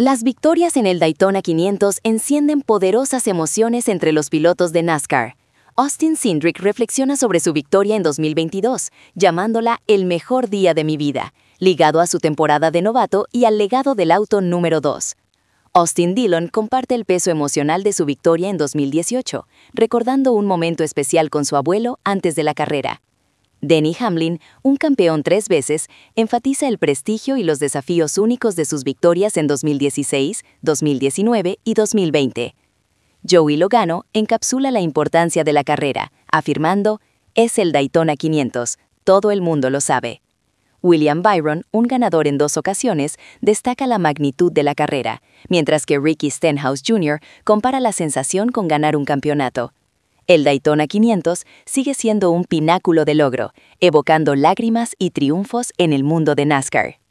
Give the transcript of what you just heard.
Las victorias en el Daytona 500 encienden poderosas emociones entre los pilotos de NASCAR. Austin Cindric reflexiona sobre su victoria en 2022, llamándola el mejor día de mi vida, ligado a su temporada de novato y al legado del auto número 2. Austin Dillon comparte el peso emocional de su victoria en 2018, recordando un momento especial con su abuelo antes de la carrera. Denny Hamlin, un campeón 3 veces, enfatiza el prestigio y los desafíos únicos de sus victorias en 2016, 2019 y 2020. Joey Logano encapsula la importancia de la carrera, afirmando, «Es el Daytona 500, todo el mundo lo sabe». William Byron, un ganador en 2 ocasiones, destaca la magnitud de la carrera, mientras que Ricky Stenhouse Jr. compara la sensación con ganar un campeonato. El Daytona 500 sigue siendo un pináculo de logro, evocando lágrimas y triunfos en el mundo de NASCAR.